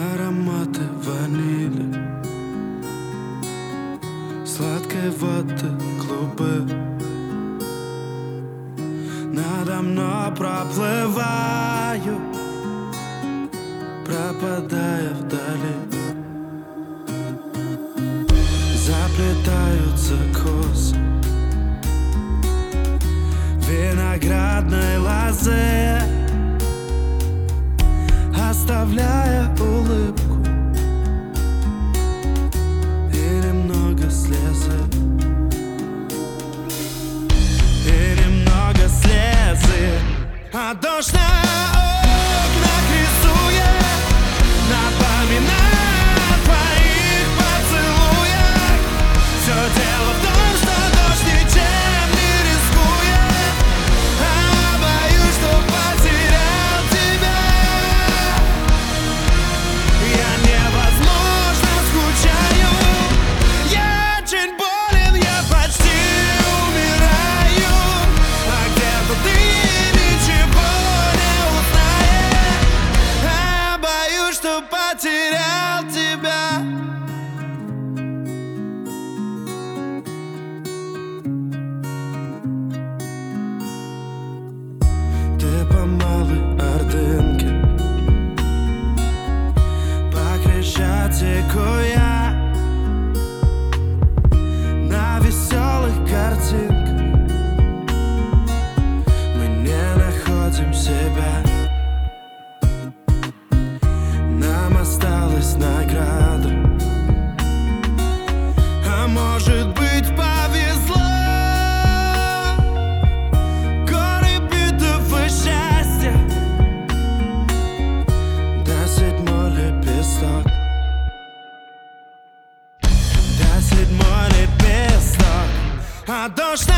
Ароматы ванили, сладкой воды клубы. Надо мной проплываю, пропадая вдали. Заплетаются косы виноградной лозы, оставляя улыбку и немного слезы. И немного слезы. А дождь на окнах рисует, напоминая о твоих поцелуях. Все дело в том, что дождь ничем не рискует, а боюсь, что потерял тебя. Я невозможно скучаю, я очень болен, я почти умираю. А где-то ты ничего не узнаешь, а боюсь, что потерял тебя. Ты по малой Ордынке, по Крещатику я, на веселых картинках мы не находим себя. Нам осталась награда, а может быть повезло. Горы битого счастья, да седьмой лепесток, да седьмой лепесток. А дождь